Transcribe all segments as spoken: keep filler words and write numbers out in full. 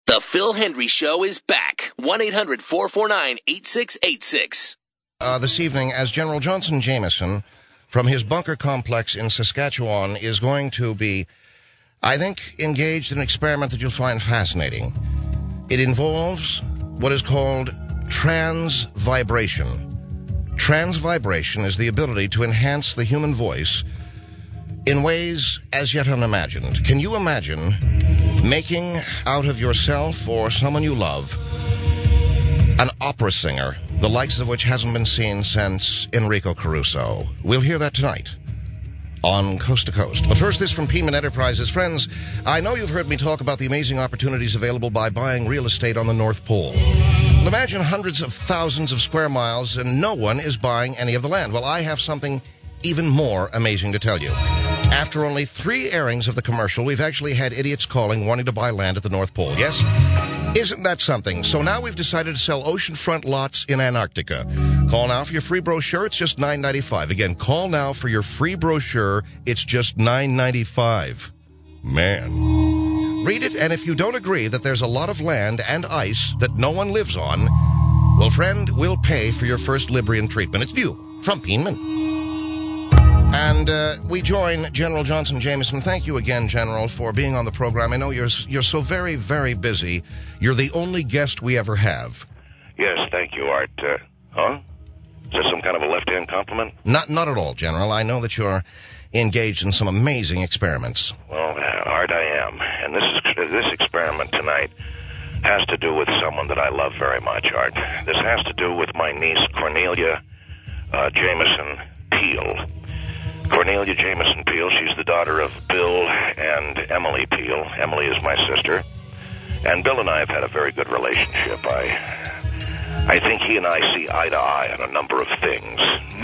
The Phil Hendry Show is back. one eight hundred four four nine eight six eight six. Uh, this evening, as General Johnson Jameson from his bunker complex in Saskatchewan is going to be, I think, engaged in an experiment that you'll find fascinating. It involves what is called transvibration. Transvibration is the ability to enhance the human voice in ways as yet unimagined. Can you imagine making out of yourself or someone you love an opera singer, the likes of which hasn't been seen since Enrico Caruso? We'll hear that tonight on Coast to Coast. But first, this from Peenman Enterprises. Friends, I know you've heard me talk about the amazing opportunities available by buying real estate on the North Pole. Well, imagine hundreds of thousands of square miles and no one is buying any of the land. Well, I have something even more amazing to tell you. After only three airings of the commercial, we've actually had idiots calling wanting to buy land at the North Pole. Yes? Isn't that something? So now we've decided to sell oceanfront lots in Antarctica. Call now for your free brochure. It's just nine ninety-five. Again, call now for your free brochure. It's just nine ninety-five. Man. Read it, and if you don't agree that there's a lot of land and ice that no one lives on, well, friend, we'll pay for your first Librian treatment. It's new from Peenman. And uh, we join General Johnson Jameson. Thank you again, General, for being on the program. I know you're you're so very, very busy. You're the only guest we ever have. Yes, thank you, Art. Uh, huh? Is that some kind of a left-hand compliment? Not, not at all, General. I know that you're engaged in some amazing experiments. Well, uh, Art, I am. And this is, this experiment tonight has to do with someone that I love very much, Art. This has to do with my niece, Cornelia uh, Jameson Peel. Cornelia Jameson Peel, she's the daughter of Bill and Emily Peel. Emily is my sister. And Bill and I have had a very good relationship. I I think he and I see eye to eye on a number of things.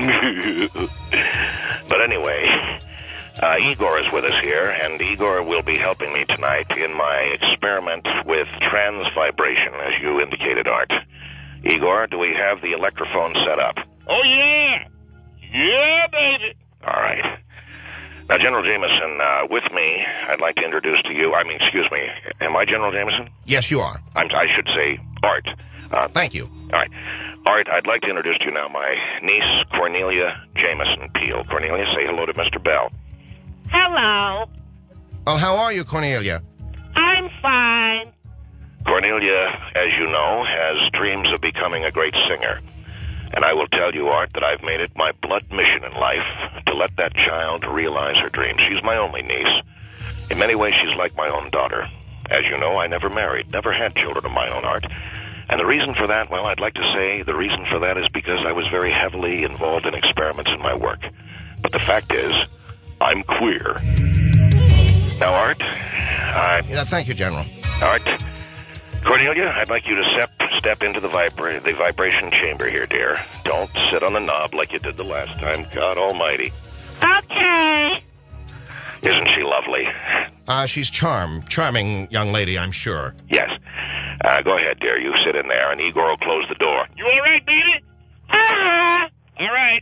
But anyway, uh, Igor is with us here, and Igor will be helping me tonight in my experiment with transvibration, as you indicated, Art. Igor, do we have the electrophone set up? Oh, yeah. Yeah, baby. All right. Now, General Jameson, uh, with me, I'd like to introduce to you, I mean, excuse me, am I General Jameson? Yes, you are. I'm, I should say Art. Uh, Thank you. All right. Art, I'd like to introduce to you now my niece, Cornelia Jameson Peel. Cornelia, say hello to Mister Bell. Hello. Well, how are you, Cornelia? I'm fine. Cornelia, as you know, has dreams of becoming a great singer. And I will tell you, Art, that I've made it my blood mission in life to let that child realize her dreams. She's my only niece. In many ways, she's like my own daughter. As you know, I never married, never had children of my own, Art. And the reason for that, well, I'd like to say the reason for that is because I was very heavily involved in experiments in my work. But the fact is, I'm queer. Now, Art, I... Yeah, thank you, General. Art, Cornelia, I'd like you to step step into the vibra- the vibration chamber here, dear. Don't sit on the knob like you did the last time. God almighty. Okay. Isn't she lovely? Uh, she's charm, charming young lady, I'm sure. Yes. Uh, go ahead, dear. You sit in there, and Igor will close the door. You all right, baby? Ah! All right.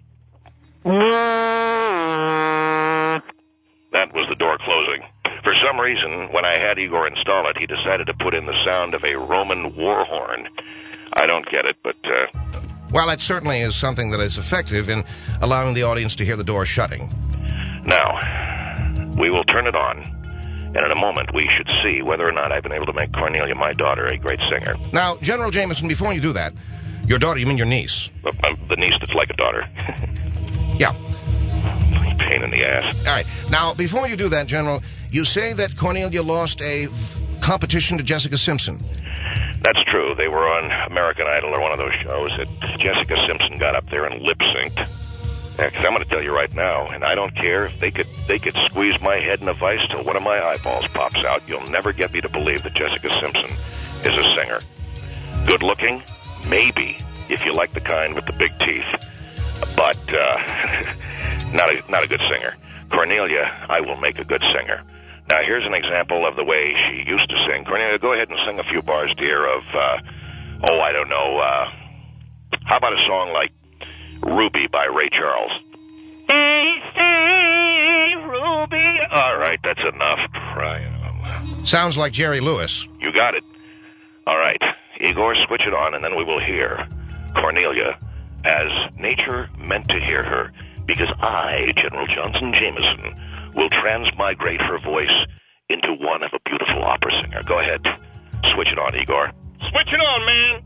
That was the door closing. For some reason, when I had Igor install it, he decided to put in the sound of a Roman war horn. I don't get it, but... Uh... Well, it certainly is something that is effective in allowing the audience to hear the door shutting. Now, we will turn it on, and in a moment we should see whether or not I've been able to make Cornelia, my daughter, a great singer. Now, General Jameson, before you do that, your daughter, you mean your niece? Uh, uh, the niece that's like a daughter. Yeah. Pain in the ass. All right. Now, before you do that, General, you say that Cornelia lost a competition to Jessica Simpson. That's true. They were on American Idol or one of those shows that Jessica Simpson got up there and lip-synced. Yeah, 'cause I'm going to tell you right now, and I don't care if they could they could squeeze my head in a vice till one of my eyeballs pops out. You'll never get me to believe that Jessica Simpson is a singer. Good looking? Maybe, if you like the kind with the big teeth. But uh, not a, not a good singer. Cornelia, I will make a good singer. Now, here's an example of the way she used to sing. Cornelia, go ahead and sing a few bars, dear, of, uh, oh, I don't know, uh, how about a song like Ruby by Ray Charles? Stay, stay, Ruby. All right, that's enough. Crying out loud. Sounds like Jerry Lewis. You got it. All right, Igor, switch it on, and then we will hear Cornelia as nature meant to hear her, because I, General Johnson Jameson, will transmigrate her voice into one of a beautiful opera singer. Go ahead. Switch it on, Igor. Switch it on, man.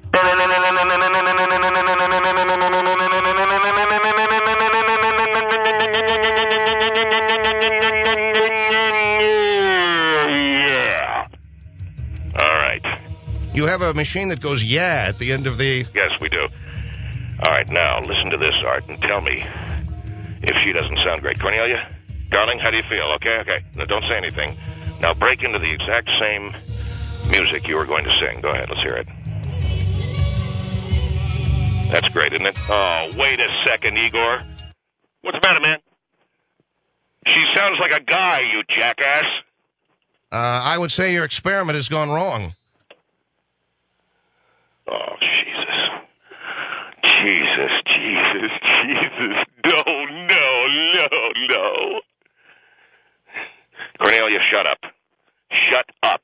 Yeah. All right. You have a machine that goes yeah at the end of the... Yes, we do. All right, now, listen to this, Art, and tell me if she doesn't sound great. Cornelia, darling, how do you feel? Okay, okay. Now, don't say anything. Now, break into the exact same music you were going to sing. Go ahead, let's hear it. That's great, isn't it? Oh, wait a second, Igor. What's the matter, man? She sounds like a guy, you jackass. Uh, I would say your experiment has gone wrong. Oh, Jesus. Jesus, Jesus, Jesus. No, no, no, no. Cornelia, shut up. Shut up.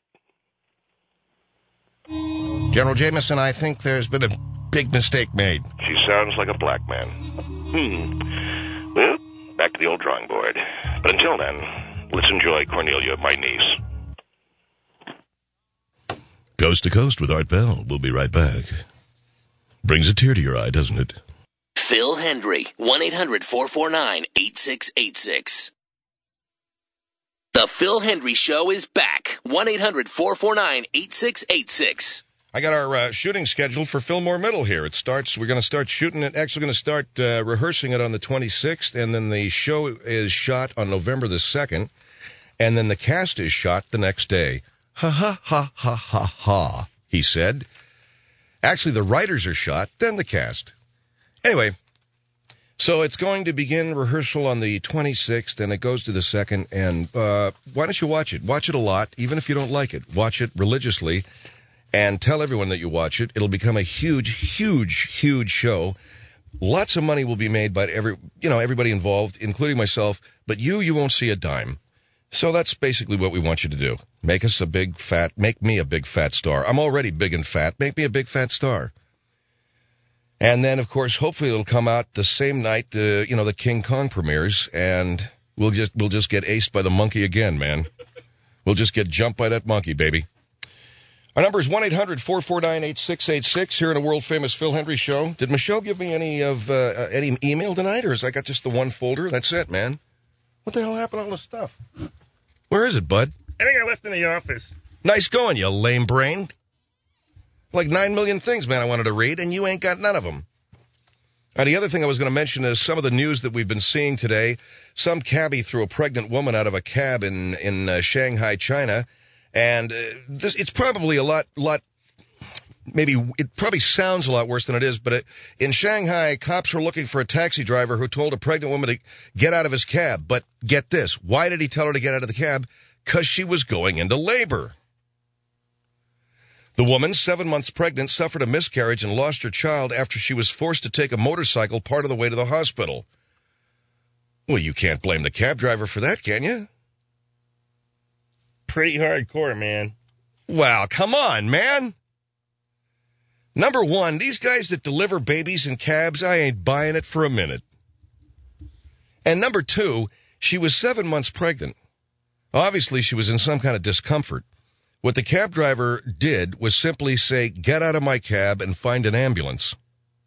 General Jameson, I think there's been a big mistake made. She sounds like a black man. Hmm. Well, back to the old drawing board. But until then, let's enjoy Cornelia, my niece. Coast to Coast with Art Bell. We'll be right back. Brings a tear to your eye, doesn't it? Phil Hendry, one eight hundred four four nine eight six eight six. The Phil Hendry Show is back. one eight hundred four four nine eight six eight six. I got our uh, shooting scheduled for Fillmore Middle here. It starts, we're going to start shooting it, actually going to start uh, rehearsing it on the twenty-sixth, and then the show is shot on November the second, and then the cast is shot the next day. Ha ha ha ha ha ha, he said. Actually, the writers are shot, then the cast. Anyway, so it's going to begin rehearsal on the twenty-sixth, and it goes to the second, and uh, why don't you watch it? Watch it a lot, even if you don't like it. Watch it religiously, and tell everyone that you watch it. It'll become a huge, huge, huge show. Lots of money will be made by every, you know, everybody involved, including myself, but you, you won't see a dime. So that's basically what we want you to do. Make us a big fat, make me a big fat star. I'm already big and fat. Make me a big fat star. And then, of course, hopefully it'll come out the same night, uh, you know, the King Kong premieres, and we'll just, we'll just get aced by the monkey again, man. We'll just get jumped by that monkey, baby. Our number is one eight hundred four four nine eight six eight six here in a world-famous Phil Hendry Show. Did Michelle give me any of, uh, any email tonight, or is I got just the one folder? That's it, man. What the hell happened to all this stuff? Where is it, bud? I think I left in the office. Nice going, you lame brain. Like nine million things, man, I wanted to read, and you ain't got none of them. Now, the other thing I was going to mention is some of the news that we've been seeing today. Some cabbie threw a pregnant woman out of a cab in, in uh, Shanghai, China. And uh, this, it's probably a lot, lot, maybe, it probably sounds a lot worse than it is, but it, in Shanghai, cops were looking for a taxi driver who told a pregnant woman to get out of his cab. But get this, why did he tell her to get out of the cab? Because she was going into labor. The woman, seven months pregnant, suffered a miscarriage and lost her child after she was forced to take a motorcycle part of the way to the hospital. Well, you can't blame the cab driver for that, can you? Pretty hardcore, man. Well, come on, man. Number one, these guys that deliver babies in cabs, I ain't buying it for a minute. And number two, she was seven months pregnant. Obviously, she was in some kind of discomfort. What the cab driver did was simply say, get out of my cab and find an ambulance.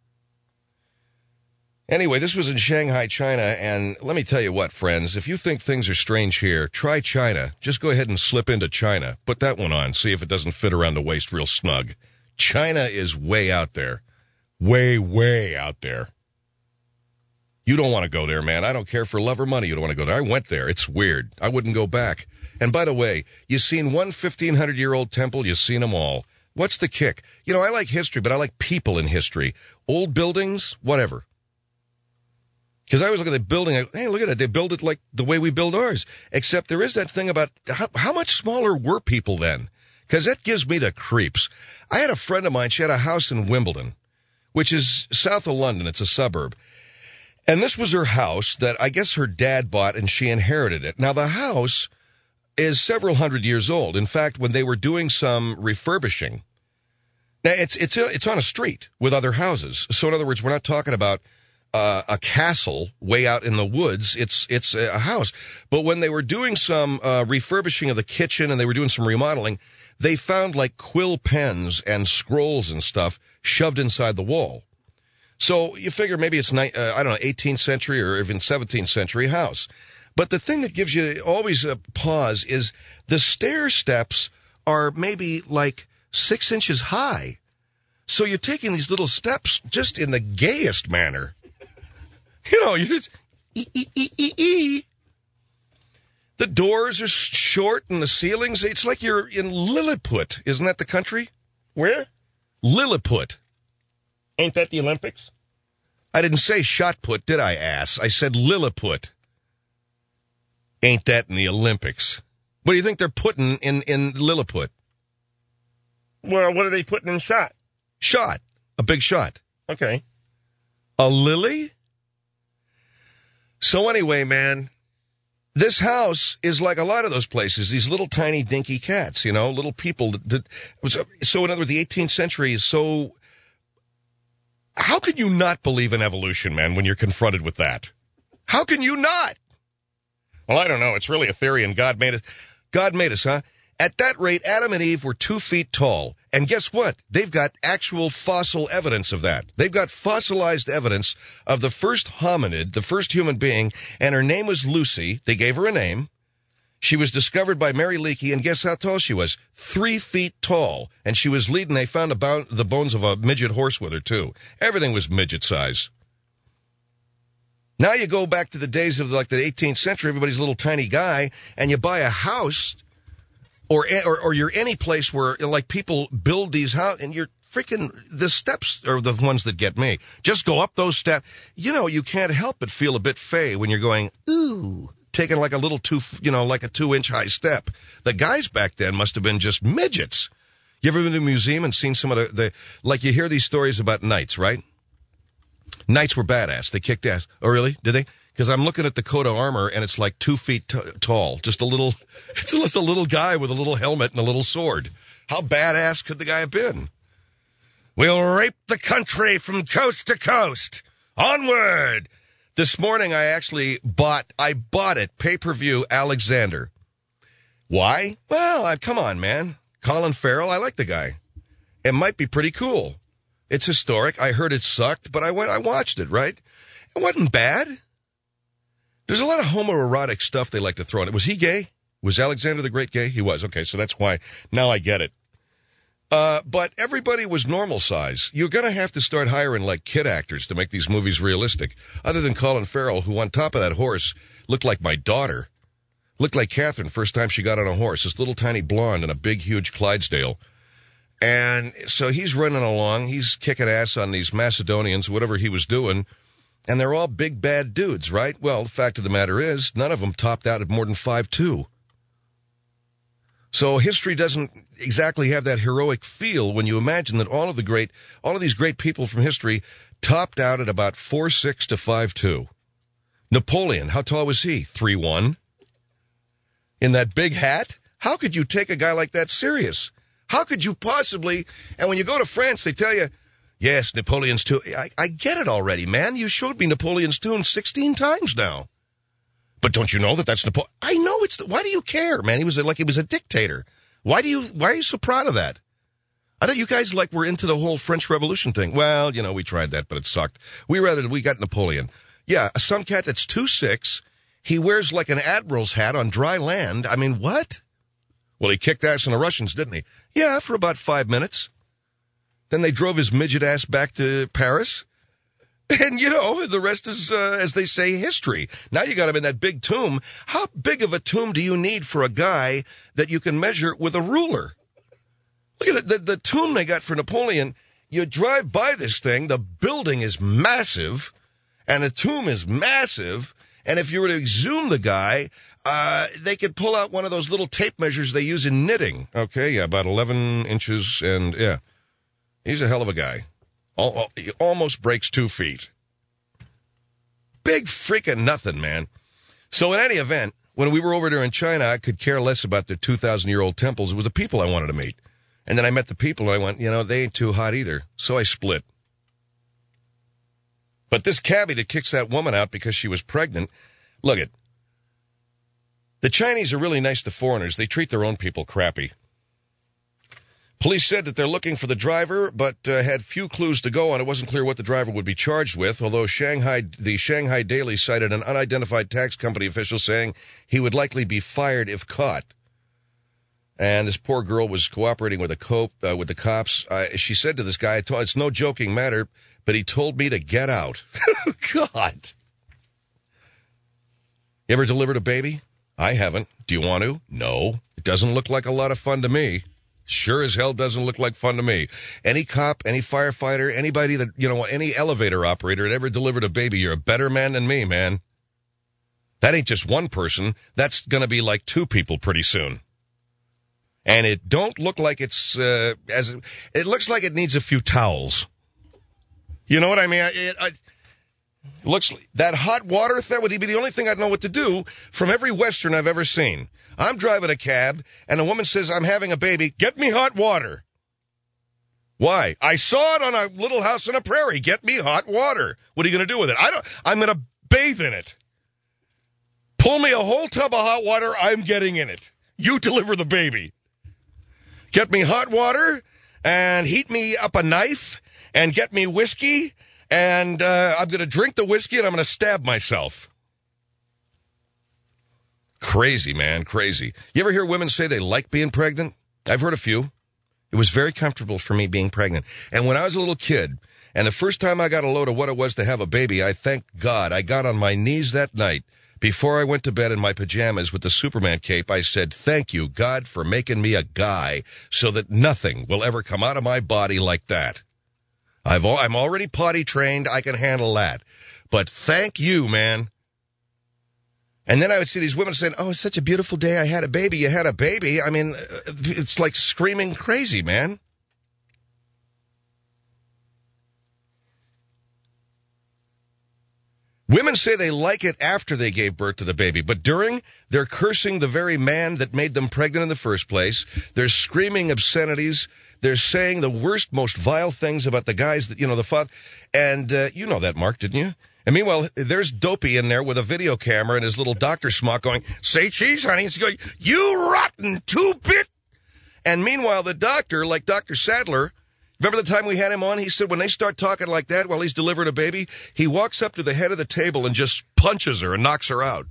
Anyway, this was in Shanghai, China, and let me tell you what, friends, if you think things are strange here, try China. Just go ahead and slip into China. Put that one on, see if it doesn't fit around the waist real snug. China is way out there. Way, way out there. You don't want to go there, man. I don't care for love or money. You don't want to go there. I went there. It's weird. I wouldn't go back. And by the way, you seen one fifteen hundred year old temple, you've seen them all. What's the kick? You know, I like history, but I like people in history. Old buildings, whatever. Because I always look at the building, I, hey, look at it. They build it like the way we build ours. Except there is that thing about how, how much smaller were people then? Because that gives me the creeps. I had a friend of mine, she had a house in Wimbledon, which is south of London. It's a suburb. And this was her house that I guess her dad bought and she inherited it. Now, the house is several hundred years old. In fact, when they were doing some refurbishing, Now, it's it's it's on a street with other houses. So, in other words, we're not talking about uh, a castle way out in the woods. It's it's a house. But when they were doing some uh, refurbishing of the kitchen and they were doing some remodeling, they found like quill pens and scrolls and stuff shoved inside the wall. So you figure maybe it's, uh, I don't know, eighteenth century or even seventeenth century house. But the thing that gives you always a pause is the stair steps are maybe like six inches high. So you're taking these little steps just in the gayest manner. You know, you just, ee, ee, ee, ee, ee. The doors are short and the ceilings, it's like you're in Lilliput. Isn't that the country? Where? Lilliput. Ain't that the Olympics? I didn't say shot put, did I, ass? I said Lilliput. Ain't that in the Olympics? What do you think they're putting in, in Lilliput? Well, what are they putting in shot? Shot. A big shot. Okay. A lily? So anyway, man, this house is like a lot of those places, these little tiny dinky cats, you know, little people. That, that was, so in other words, the eighteenth century is so... How can you not believe in evolution, man, when you're confronted with that? How can you not? Well, I don't know. It's really a theory, and God made us. God made us, huh? At that rate, Adam and Eve were two feet tall. And guess what? They've got actual fossil evidence of that. They've got fossilized evidence of the first hominid, the first human being, and her name was Lucy. They gave her a name. She was discovered by Mary Leakey, and guess how tall she was? Three feet tall. And she was leading, they found about the bones of a midget horse with her, too. Everything was midget size. Now you go back to the days of like the eighteenth century, everybody's a little tiny guy, and you buy a house, or or, or you're any place where like people build these houses, and you're freaking, the steps are the ones that get me. Just go up those steps. You know, you can't help but feel a bit fey when you're going, ooh, taking like a little two, you know, like a two-inch high step. The guys back then must have been just midgets. You ever been to a museum and seen some of the, the like you hear these stories about knights, right? Knights were badass. They kicked ass. Oh, really? Did they? Because I'm looking at the coat of armor, and it's like two feet t- tall. Just a little, it's just a little guy with a little helmet and a little sword. How badass could the guy have been? We'll rape the country from coast to coast. Onward! This morning, I actually bought, I bought it, pay-per-view Alexander. Why? Well, I, come on, man. Colin Farrell, I like the guy. It might be pretty cool. It's historic. I heard it sucked, but I went, I watched it, right? It wasn't bad. There's a lot of homoerotic stuff they like to throw in it. Was he gay? Was Alexander the Great gay? He was. Okay, so that's why. Now I get it. Uh, but everybody was normal size. You're going to have to start hiring like kid actors to make these movies realistic. Other than Colin Farrell, who on top of that horse looked like my daughter. Looked like Catherine first time she got on a horse. This little tiny blonde and a big, huge Clydesdale. And so he's running along. He's kicking ass on these Macedonians, whatever he was doing. And they're all big, bad dudes, right? Well, the fact of the matter is, none of them topped out at more than five two. So history doesn't exactly have that heroic feel when you imagine that all of the great, all of these great people from history topped out at about four six to five two. Napoleon, how tall was he? three one. In that big hat? How could you take a guy like that serious? How could you possibly, and when you go to France, they tell you, yes, Napoleon's tomb. I, I get it already, man. You showed me Napoleon's tomb sixteen times now. But don't you know that that's Napoleon? I know it's, the, why do you care, man? He was a, like, he was a dictator. Why do you, why are you so proud of that? I know you guys like were into the whole French Revolution thing. Well, you know, we tried that, but it sucked. We rather, we got Napoleon. Yeah, some cat that's two six. He wears like an admiral's hat on dry land. I mean, what? Well, he kicked ass on the Russians, didn't he? Yeah, for about five minutes. Then they drove his midget ass back to Paris. And, you know, the rest is, uh, as they say, history. Now you got him in that big tomb. How big of a tomb do you need for a guy that you can measure with a ruler? Look at it. The, the tomb they got for Napoleon, you drive by this thing, the building is massive, and the tomb is massive. And if you were to exhume the guy, uh, they could pull out one of those little tape measures they use in knitting. Okay, yeah, about eleven inches, and yeah. He's a hell of a guy. All, all, he almost breaks two feet. Big freaking nothing, man. So in any event, when we were over there in China, I could care less about the two thousand year old temples. It was the people I wanted to meet. And then I met the people, and I went, you know, they ain't too hot either. So I split. But this cabbie that kicks that woman out because she was pregnant, look it. The Chinese are really nice to foreigners. They treat their own people crappy. Police said that they're looking for the driver, but uh, had few clues to go on. It wasn't clear what the driver would be charged with, although Shanghai, the Shanghai Daily cited an unidentified tax company official saying he would likely be fired if caught. And this poor girl was cooperating with the, cop, uh, with the cops. Uh, she said to this guy, it's no joking matter, but he told me to get out. God. You ever delivered a baby? I haven't. Do you want to? No. It doesn't look like a lot of fun to me. Sure as hell doesn't look like fun to me. Any cop, any firefighter, anybody that, you know, any elevator operator that ever delivered a baby, you're a better man than me, man. That ain't just one person. That's going to be like two people pretty soon. And it don't look like it's, uh, as it looks like it needs a few towels. You know what I mean? It, it looks, that hot water, that would be the only thing I'd know what to do from every Western I've ever seen. I'm driving a cab, and a woman says, I'm having a baby. Get me hot water. Why? I saw it on a little house on a prairie. Get me hot water. What are you going to do with it? I don't, I'm going to bathe in it. Pull me a whole tub of hot water. I'm getting in it. You deliver the baby. Get me hot water and heat me up a knife and get me whiskey, and uh, I'm going to drink the whiskey and I'm going to stab myself. Crazy, man, crazy. You ever hear women say they like being pregnant? I've heard a few. It was very comfortable for me being pregnant. And when I was a little kid, and the first time I got a load of what it was to have a baby, I thank God I got on my knees that night before I went to bed in my pajamas with the Superman cape. I said, thank you, God, for making me a guy so that nothing will ever come out of my body like that. I've al- I'm already potty trained. I can handle that. But thank you, man. And then I would see these women saying, oh, it's such a beautiful day. I had a baby. You had a baby. I mean, it's like screaming crazy, man. Women say they like it after they gave birth to the baby, but during, they're cursing the very man that made them pregnant in the first place. They're screaming obscenities. They're saying the worst, most vile things about the guys that, you know, the father. And uh, you know that, Mark, didn't you? And meanwhile, there's Dopey in there with a video camera and his little doctor smock going, say cheese, honey. He's going, you rotten two-bit. And meanwhile, the doctor, like Doctor Sadler, remember the time we had him on? He said when they start talking like that while he's delivering a baby, he walks up to the head of the table and just punches her and knocks her out.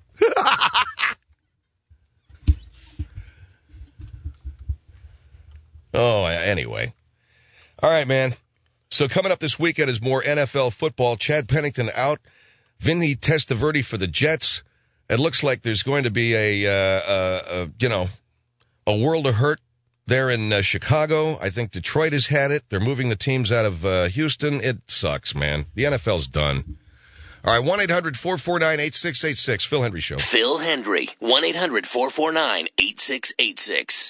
Oh, anyway. All right, man. So coming up this weekend is more N F L football. Chad Pennington out. Vinny Testaverde for the Jets. It looks like there's going to be a, uh, uh, uh, you know, a world of hurt there in uh, Chicago. I think Detroit has had it. They're moving the teams out of uh, Houston. It sucks, man. The N F L's done. All right, one eight hundred four four nine eight six eight six. Phil Hendry Show. Phil Hendry. one eight hundred four four nine eight six eight six.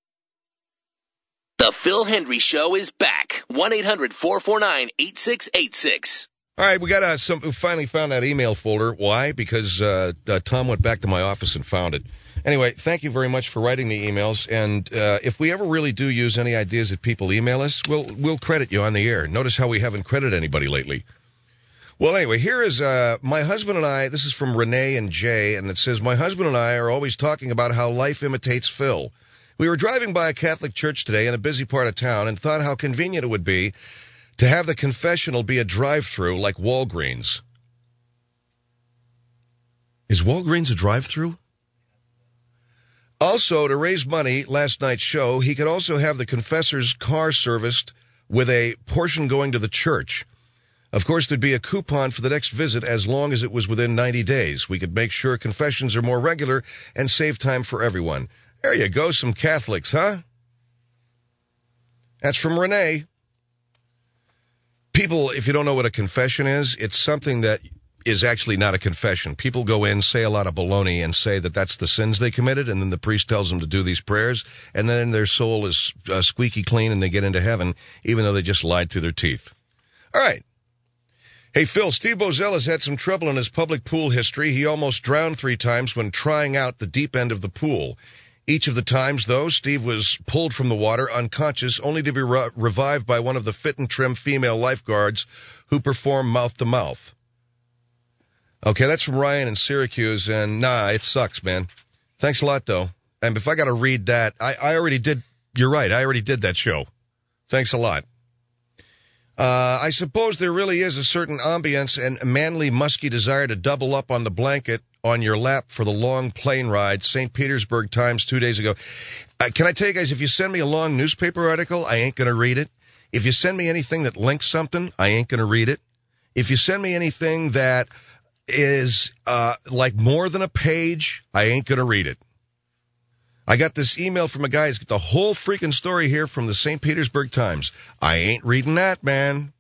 The Phil Hendry Show is back. one eight hundred four four nine eight six eight six. All right, we got uh, some. We finally found that email folder. Why? Because uh, uh, Tom went back to my office and found it. Anyway, thank you very much for writing the emails. And uh, if we ever really do use any ideas that people email us, we'll we'll credit you on the air. Notice how we haven't credited anybody lately. Well, anyway, here is uh, my husband and I. This is from Renee and Jay, and it says, my husband and I are always talking about how life imitates Phil. We were driving by a Catholic church today in a busy part of town and thought how convenient it would be to have the confessional be a drive-through like Walgreens. Is Walgreens a drive-through? Also, to raise money, last night's show, he could also have the confessor's car serviced with a portion going to the church. Of course, there'd be a coupon for the next visit as long as it was within ninety days. We could make sure confessions are more regular and save time for everyone. There you go, some Catholics, huh? That's from Renee. People, if you don't know what a confession is, it's something that is actually not a confession. People go in, say a lot of baloney, and say that that's the sins they committed, and then the priest tells them to do these prayers, and then their soul is uh, squeaky clean, and they get into heaven, even though they just lied through their teeth. All right. Hey, Phil, Steve Bozell has had some trouble in his public pool history. He almost drowned three times when trying out the deep end of the pool. Each of the times, though, Steve was pulled from the water unconscious, only to be re- revived by one of the fit and trim female lifeguards who perform mouth-to-mouth. Okay, that's from Ryan in Syracuse, and nah, it sucks, man. Thanks a lot, though. And if I got to read that, I, I already did, you're right, I already did that show. Thanks a lot. Uh, I suppose there really is a certain ambience and manly, musky desire to double up on the blanket on your lap for the long plane ride. Saint Petersburg Times two days ago. Uh, can I tell you guys, if you send me a long newspaper article, I ain't going to read it. If you send me anything that links something, I ain't going to read it. If you send me anything that is uh, like more than a page, I ain't going to read it. I got this email from a guy who's got the whole freaking story here from the Saint Petersburg Times. I ain't reading that, man.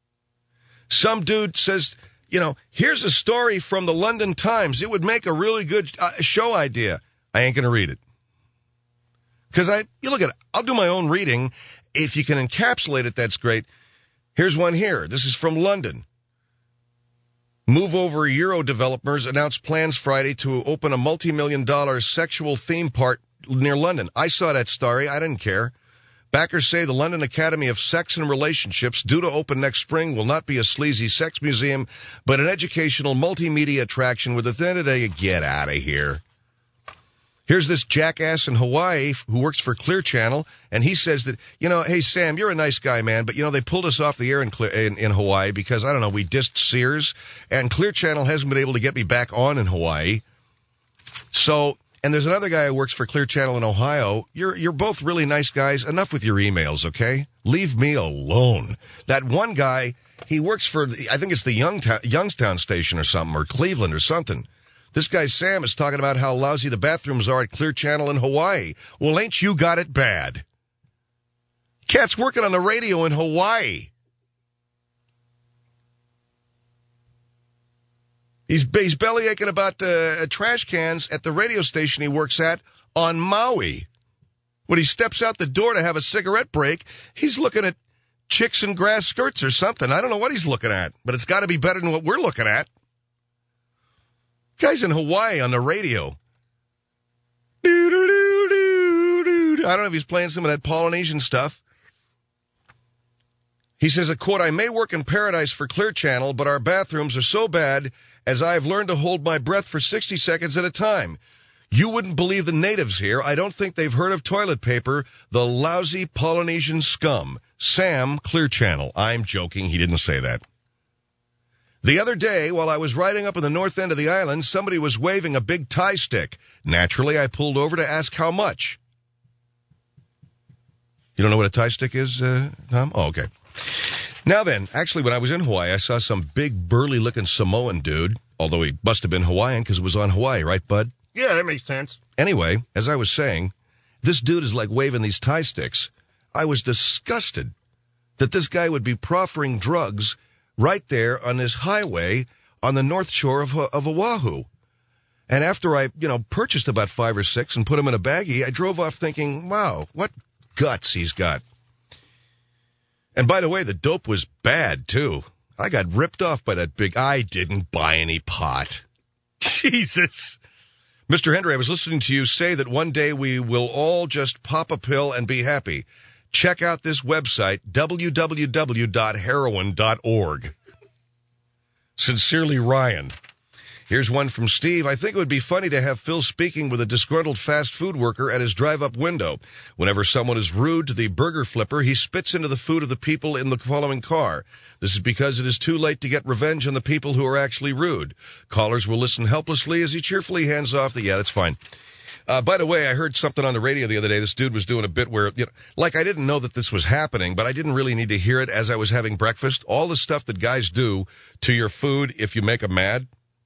Some dude says, you know, here's a story from the London Times. It would make a really good uh, show idea. I ain't going to read it. Because I, you look at it, I'll do my own reading. If you can encapsulate it, that's great. Here's one here. This is from London. Move Over Euro developers announced plans Friday to open a multi-million dollar sexual theme park near London. I saw that story. I didn't care. Backers say the London Academy of Sex and Relationships, due to open next spring, will not be a sleazy sex museum, but an educational multimedia attraction with, at the end of the day, get out of here. Here's this jackass in Hawaii who works for Clear Channel, and he says that, you know, hey, Sam, you're a nice guy, man, but, you know, they pulled us off the air in, Clear, in, in Hawaii because, I don't know, we dissed Sears, and Clear Channel hasn't been able to get me back on in Hawaii. So, and there's another guy who works for Clear Channel in Ohio. You're you're both really nice guys. Enough with your emails, okay? Leave me alone. That one guy, he works for, the, I think it's the Youngtown, Youngstown station or something, or Cleveland or something. This guy, Sam, is talking about how lousy the bathrooms are at Clear Channel in Hawaii. Well, ain't you got it bad? Cat's working on the radio in Hawaii. He's, he's bellyaching about the uh, trash cans at the radio station he works at on Maui. When he steps out the door to have a cigarette break, he's looking at chicks in grass skirts or something. I don't know what he's looking at, but it's got to be better than what we're looking at. Guy's in Hawaii on the radio. I don't know if he's playing some of that Polynesian stuff. He says, a quote, I may work in paradise for Clear Channel, but our bathrooms are so bad as I've learned to hold my breath for sixty seconds at a time. You wouldn't believe the natives here. I don't think they've heard of toilet paper. The lousy Polynesian scum. Sam, Clear Channel. I'm joking. He didn't say that. The other day, while I was riding up in the north end of the island, somebody was waving a big tie stick. Naturally, I pulled over to ask how much. You don't know what a tie stick is, uh, Tom? Oh, okay. Now then, actually, when I was in Hawaii, I saw some big, burly-looking Samoan dude, although he must have been Hawaiian because it was on Hawaii, right, bud? Yeah, that makes sense. Anyway, as I was saying, this dude is like waving these tie sticks. I was disgusted that this guy would be proffering drugs right there on this highway on the north shore of, of Oahu. And after I, you know, purchased about five or six and put them in a baggie, I drove off thinking, wow, what guts he's got. And by the way, the dope was bad, too. I got ripped off by that big, I didn't buy any pot. Jesus. Mister Hendry, I was listening to you say that one day we will all just pop a pill and be happy. Check out this website, w w w dot heroin dot org. Sincerely, Ryan. Here's one from Steve. I think it would be funny to have Phil speaking with a disgruntled fast food worker at his drive-up window. Whenever someone is rude to the burger flipper, he spits into the food of the people in the following car. This is because it is too late to get revenge on the people who are actually rude. Callers will listen helplessly as he cheerfully hands off the... Yeah, that's fine. Uh, by the way, I heard something on the radio the other day. This dude was doing a bit where, you know, like I didn't know that this was happening, but I didn't really need to hear it as I was having breakfast. All the stuff that guys do to your food if you make them mad.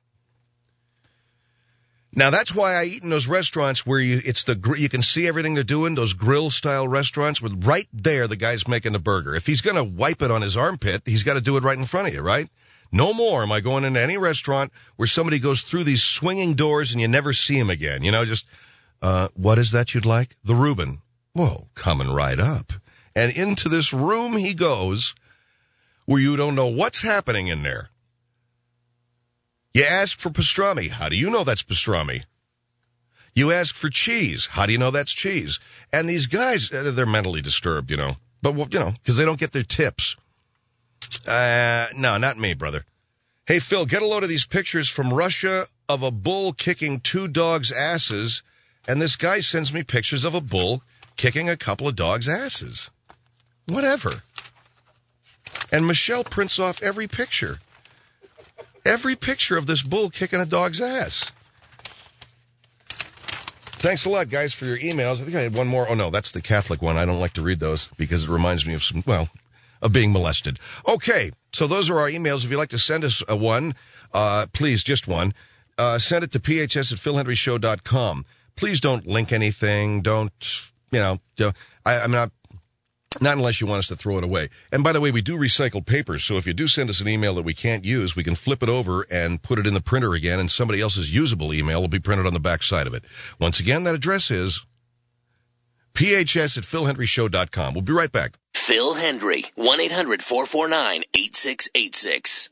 Now, that's why I eat in those restaurants where you it's the you can see everything they're doing, those grill-style restaurants, with right there the guy's making the burger. If he's going to wipe it on his armpit, he's got to do it right in front of you, right? No more am I going into any restaurant where somebody goes through these swinging doors and you never see him again. You know, just, uh, what is that you'd like? The Reuben. Whoa, coming right up. And into this room he goes where you don't know what's happening in there. You ask for pastrami. How do you know that's pastrami? You ask for cheese. How do you know that's cheese? And these guys, uh, they're mentally disturbed, you know. But, well, you know, because they don't get their tips. Uh, no, not me, brother. Hey, Phil, get a load of these pictures from Russia of a bull kicking two dogs' asses. And this guy sends me pictures of a bull kicking a couple of dogs' asses. Whatever. And Michelle prints off every picture. Every picture of this bull kicking a dog's ass. Thanks a lot, guys, for your emails. I think I had one more. Oh, no, that's the Catholic one. I don't like to read those because it reminds me of some, well, of being molested. Okay, so those are our emails. If you'd like to send us a one, uh, please, just one, uh, send it to p h s at phil henry show dot com. Please don't link anything. Don't, you know, don't, I, I'm not, not unless you want us to throw it away. And by the way, we do recycle papers, so if you do send us an email that we can't use, we can flip it over and put it in the printer again, and somebody else's usable email will be printed on the back side of it. Once again, that address is p h s at phil henry show dot com. We'll be right back. Phil Hendry, one eight hundred four four nine eight six eight six.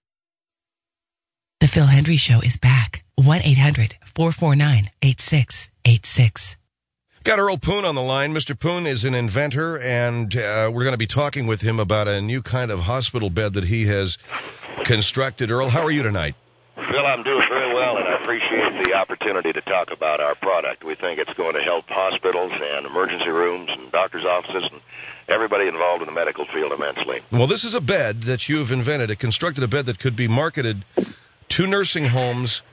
The Phil Hendry Show is back. one eight hundred four four nine eight six eight six. Got Earl Poon on the line. Mister Poon is an inventor, and uh, we're going to be talking with him about a new kind of hospital bed that he has constructed. Earl, how are you tonight? Phil, I'm doing very well, and I appreciate the opportunity to talk about our product. We think it's going to help hospitals and emergency rooms and doctors' offices and everybody involved in the medical field immensely. Well, this is a bed that you've invented. It constructed a bed that could be marketed to nursing homes,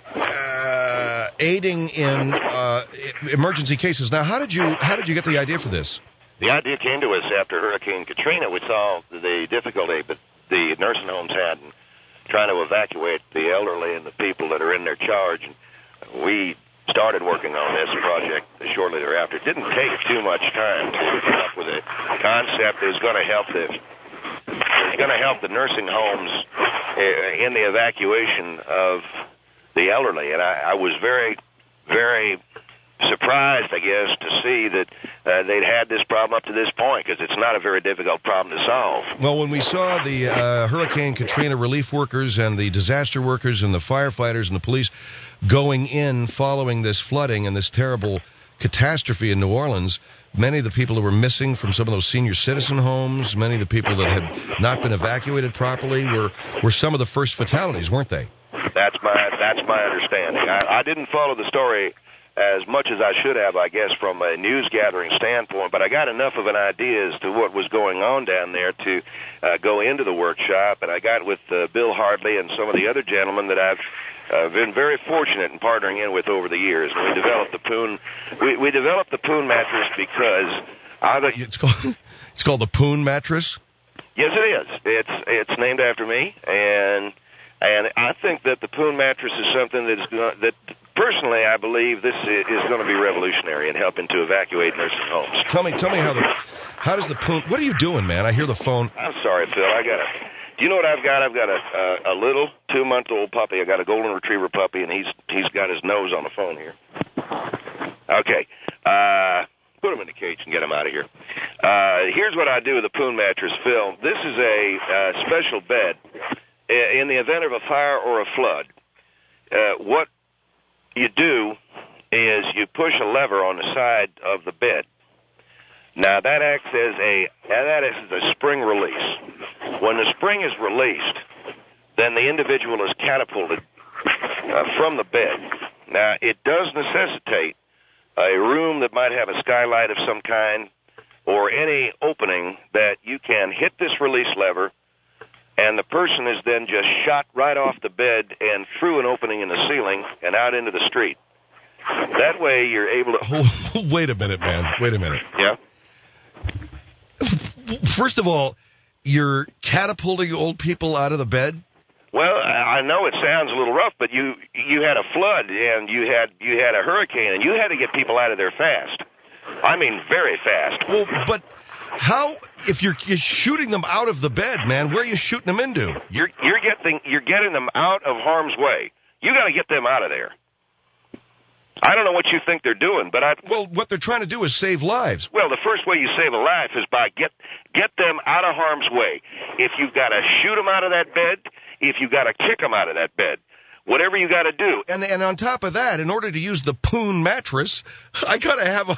uh, aiding in uh, emergency cases. Now, how did you how did you get the idea for this? The idea came to us after Hurricane Katrina. We saw the difficulty that the nursing homes had in trying to evacuate the elderly and the people that are in their charge. And we started working on this project shortly thereafter. It didn't take too much time to come up with a concept that is going to help the It's going to help the nursing homes uh, in the evacuation of the elderly. And I, I was very, very surprised, I guess, to see that uh, they'd had this problem up to this point, because it's not a very difficult problem to solve. Well, when we saw the uh, Hurricane Katrina relief workers and the disaster workers and the firefighters and the police going in following this flooding and this terrible catastrophe in New Orleans, many of the people who were missing from some of those senior citizen homes, many of the people that had not been evacuated properly were, were some of the first fatalities, weren't they? That's my that's my understanding. I, I didn't follow the story as much as I should have, I guess, from a news-gathering standpoint, but I got enough of an idea as to what was going on down there to uh, go into the workshop, and I got with uh, Bill Hardley and some of the other gentlemen that I've uh, been very fortunate in partnering in with over the years. And we developed the Poon. We, we developed the Poon mattress because I think it's called it's called the Poon mattress. Yes, it is. It's it's named after me, and and I think that the Poon mattress is something that is going that. Personally, I believe this is going to be revolutionary in helping to evacuate nursing homes. Tell me, tell me how the, how does the Poon? What are you doing, man? I hear the phone. I'm sorry, Phil. I got a. Do you know what I've got? I've got a a, a little two-month-old puppy. I got a golden retriever puppy, and he's he's got his nose on the phone here. Okay, uh, put him in the cage and get him out of here. Uh, here's what I do with the Poon mattress, Phil. This is a uh, special bed in the event of a fire or a flood. Uh, what you do is you push a lever on the side of the bed. Now that acts as a that acts as a spring release. When the spring is released, then the individual is catapulted uh, from the bed. Now it does necessitate a room that might have a skylight of some kind or any opening that you can hit this release lever, and the person is then just shot right off the bed and through an opening in the ceiling and out into the street. That way you're able to... Oh, wait a minute, man. Wait a minute. Yeah? First of all, you're catapulting old people out of the bed? Well, I know it sounds a little rough, but you you had a flood and you had you had a hurricane, and you had to get people out of there fast. I mean, very fast. Well, but... How, if you're, you're shooting them out of the bed, man, where are you shooting them into? You're you're getting you're getting them out of harm's way. You got to get them out of there. I don't know what you think they're doing, but I... Well, what they're trying to do is save lives. Well, the first way you save a life is by get get them out of harm's way. If you've got to shoot them out of that bed, if you've got to kick them out of that bed, whatever you got to do. And and on top of that, in order to use the Poon mattress, I got to have a...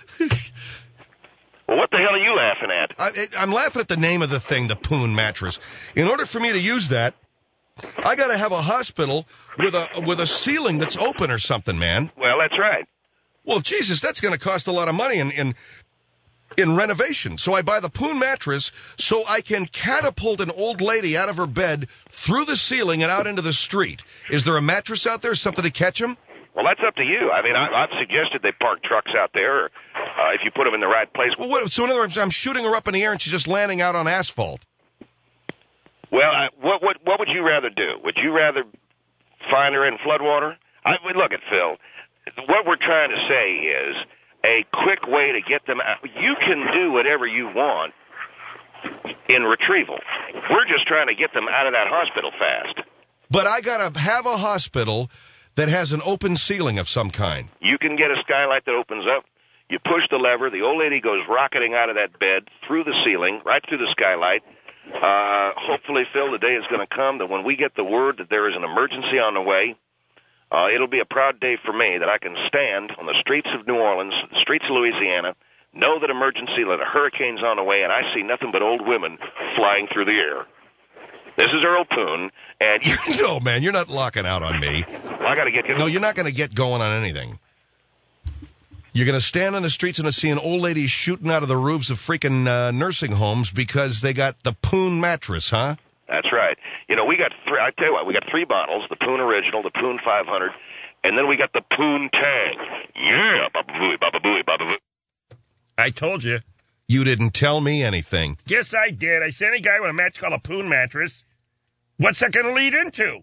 Well, what the hell are you laughing at? I, I'm laughing at the name of the thing, the Poon mattress. In order for me to use that, I got to have a hospital with a with a ceiling that's open or something, man. Well, that's right. Well, Jesus, that's going to cost a lot of money in, in in renovation. So I buy the Poon mattress so I can catapult an old lady out of her bed through the ceiling and out into the street. Is there a mattress out there, something to catch him? Well, that's up to you. I mean, I, I've suggested they park trucks out there uh, if you put them in the right place. Well, what, so in other words, I'm shooting her up in the air and she's just landing out on asphalt. Well, I, what, what, what would you rather do? Would you rather find her in floodwater? I mean, look at Phil. What we're trying to say is a quick way to get them out. You can do whatever you want in retrieval. We're just trying to get them out of that hospital fast. But I got to have a hospital that has an open ceiling of some kind. You can get a skylight that opens up. You push the lever. The old lady goes rocketing out of that bed through the ceiling, right through the skylight. Uh, hopefully, Phil, the day is going to come that when we get the word that there is an emergency on the way, uh, it'll be a proud day for me that I can stand on the streets of New Orleans, the streets of Louisiana, know that emergency, that a hurricane's on the way, and I see nothing but old women flying through the air. This is Earl Poon, and you... No, man, you're not locking out on me. Well, I got to get... No, you're not going to get going on anything. You're going to stand on the streets and see an old lady shooting out of the roofs of freaking uh, nursing homes because they got the Poon mattress, huh? That's right. You know, we got three... I tell you what, we got three bottles, the Poon Original, the Poon five hundred, and then we got the Poon Tang. Yeah, baba-booey, baba-booey, baba-booey. I told you. You didn't tell me anything. Yes, I did. I sent a guy with a match called a Poon mattress. What's that going to lead into?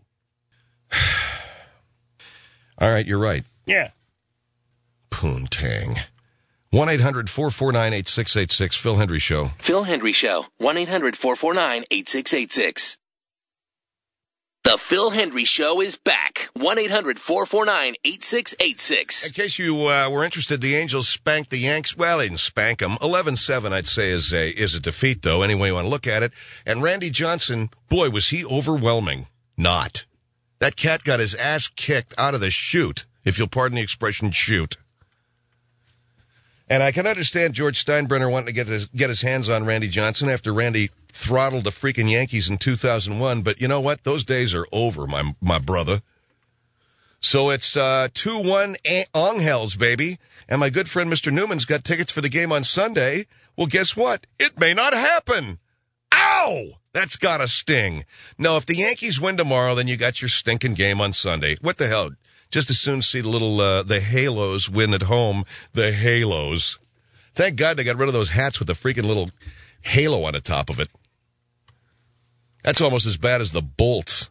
All right, you're right. Yeah. Poontang. one eight hundred four four nine eight six eight six, Phil Hendry Show. Phil Hendry Show, one eight hundred four four nine eight six eight six. The Phil Hendry Show is back. one eight hundred four four nine eight six eight six. In case you uh, were interested, the Angels spanked the Yanks. Well, they didn't spank them. eleven seven, I'd say, is a, is a defeat, though, any way you want to look at it. And Randy Johnson, boy, was he overwhelming. Not. That cat got his ass kicked out of the chute, if you'll pardon the expression, chute. And I can understand George Steinbrenner wanting to get his, get his hands on Randy Johnson after Randy throttled the freaking Yankees in two thousand one. But you know what? Those days are over, my my brother. So it's uh, two one Angels, baby. And my good friend Mister Newman's got tickets for the game on Sunday. Well, guess what? It may not happen. Ow! That's got to sting. No, if the Yankees win tomorrow, then you got your stinking game on Sunday. What the hell? Just as soon see the little, uh, the Halos win at home. The Halos. Thank God they got rid of those hats with the freaking little halo on the top of it. That's almost as bad as the Bolts.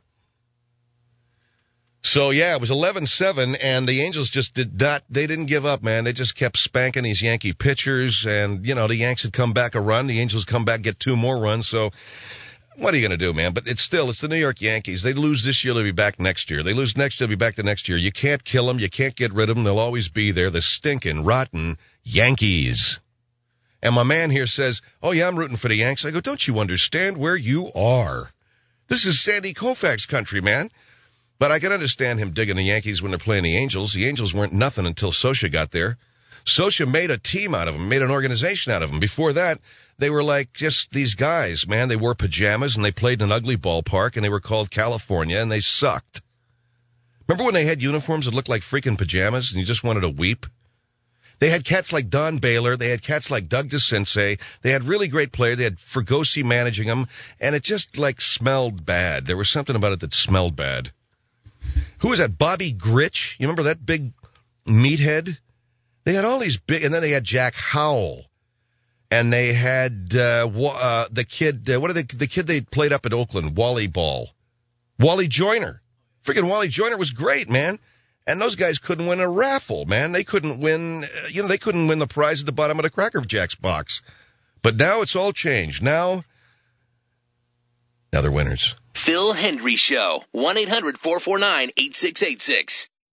So, yeah, it was eleven seven, and the Angels just did not, they didn't give up, man. They just kept spanking these Yankee pitchers, and, you know, the Yanks had come back a run. The Angels come back, get two more runs, so... What are you going to do, man? But it's still, it's the New York Yankees. They lose this year, they'll be back next year. They lose next year, they'll be back the next year. You can't kill them. You can't get rid of them. They'll always be there. The stinking, rotten Yankees. And my man here says, oh, yeah, I'm rooting for the Yanks. I go, don't you understand where you are? This is Sandy Koufax country, man. But I can understand him digging the Yankees when they're playing the Angels. The Angels weren't nothing until Socha got there. Socha made a team out of them, made an organization out of them. Before that, they were like just these guys, man. They wore pajamas, and they played in an ugly ballpark, and they were called California, and they sucked. Remember when they had uniforms that looked like freaking pajamas, and you just wanted to weep? They had cats like Don Baylor. They had cats like Doug DeCinces. They had really great players. They had Fregosi managing them, and it just, like, smelled bad. There was something about it that smelled bad. Who was that? Bobby Grich? You remember that big meathead? They had all these big, and then they had Jack Howell, and they had uh, uh, the kid. Uh, what are they? The kid they played up at Oakland, Wally Ball, Wally Joyner. Freaking Wally Joyner was great, man. And those guys couldn't win a raffle, man. They couldn't win. Uh, you know, they couldn't win the prize at the bottom of the Cracker Jacks box. But now it's all changed. Now, now they're winners. Phil Hendry Show, one eight hundred four four nine eight six eight six.